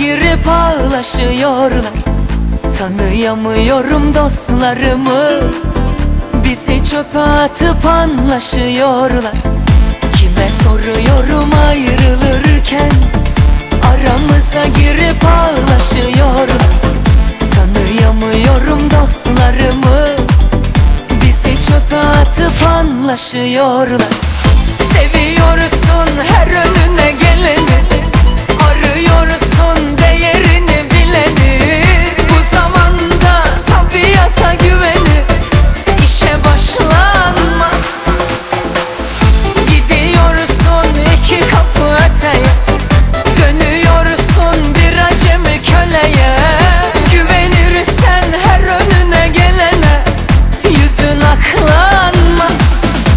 girip ağlaşıyorlar. Tanıyamıyorum dostlarımı, bizi çöpe atıp anlaşıyorlar. Kime soruyorum ayrılırken, aramıza girip ağlaşıyorlar. Tanıyamıyorum dostlarımı, bizi çöpe atıp anlaşıyorlar. Seviyorsun her önüne geleni, arıyorsun değerini bileni. Bu zamanda tabiata güvenip işe başlanmaz. Gidiyorsun iki kapı öteye, dönüyorsun bir acemi köleye. Güvenirsen her önüne gelene, yüzün aklanmaz.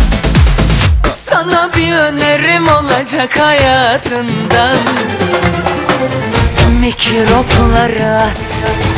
Sana bir önerim olacak hayatından, mikropları at.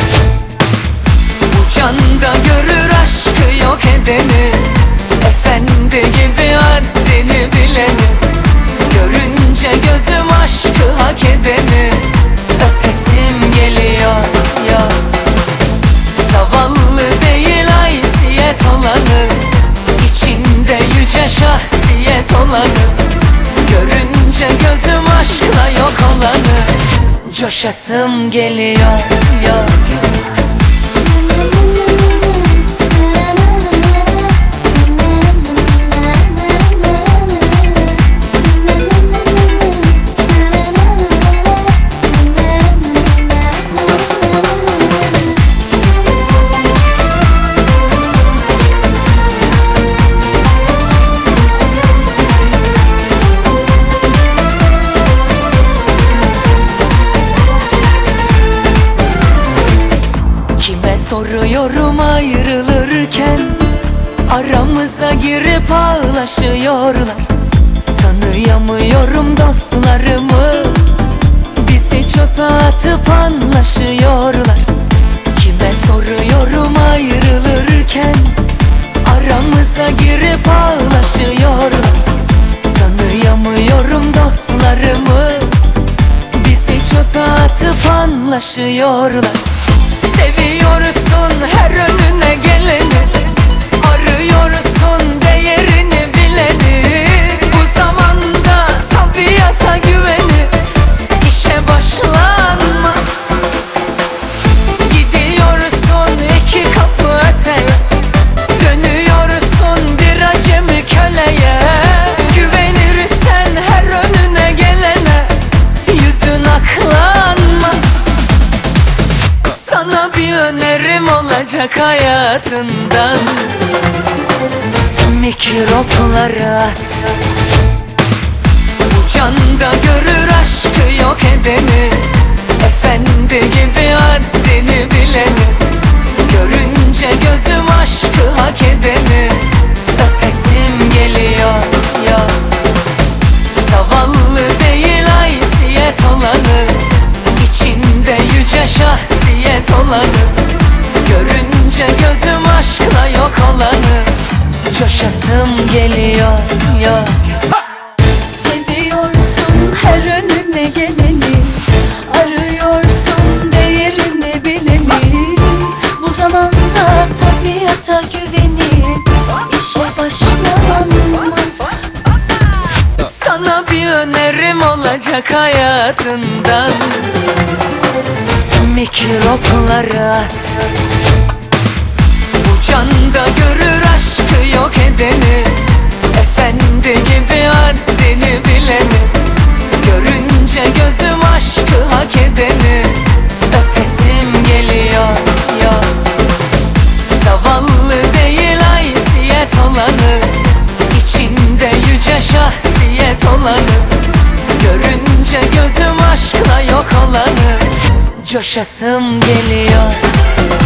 Bu canda görür aşkı yok edeni, efendi gibi haddini bileni. Görünce gözüm aşkı hak edeni, öpesim geliyor ya. Zavallı değil haysiyet olanı, İçinde yüce şahsiyet olanı. Görünce gözüm aşkla yok olanı, coşasım geliyor ya. Soruyorum ayrılırken, aramıza girip ağlaşıyorlar. Tanıyamıyorum dostlarımı, bizi çöpe atıp anlaşıyorlar. Kime soruyorum ayrılırken, aramıza girip ağlaşıyorlar. Tanıyamıyorum dostlarımı, bizi çöpe atıp anlaşıyorlar. Seviyorsun her önüne geleni, arıyorsun değerini bileni. Bu zamanda tabiata güvenip işe başlanmaz. Gidiyorsun iki kapı öteye, dönüyorsun bir acemi köleye. Güvenirsen her önüne gelene, yüzün aklanmaz. Sana bir önerim olacak hayatından, mikropları at. Bu canda görür aşkı yok edeni, efendi gibi haddini bileni. Görünce gözüm aşkı hak edeni, öpesim geliyor ya. Zavallı değil haysiyet olanı, İçinde yüce şahsiyet olanı. Görünce gözüm aşkla yok olanı, coşasım geliyor ya. Seviyorsun her önüne geleni, arıyorsun değerini bileni. Bu zamanda tabiata güvenip işe başlanmaz. Sana bir önerim olacak hayatından, mikropları at. Bu canda görür aşkı yok edeni, efendi gibi haddini bileni. Görünce gözüm aşkı hak edeni, öpesim geliyor ya. Zavallı değil haysiyet olanı, İçinde yüce şahsiyet olanı. Görünce gözüm aşkla yok olanı, coşasım geliyor.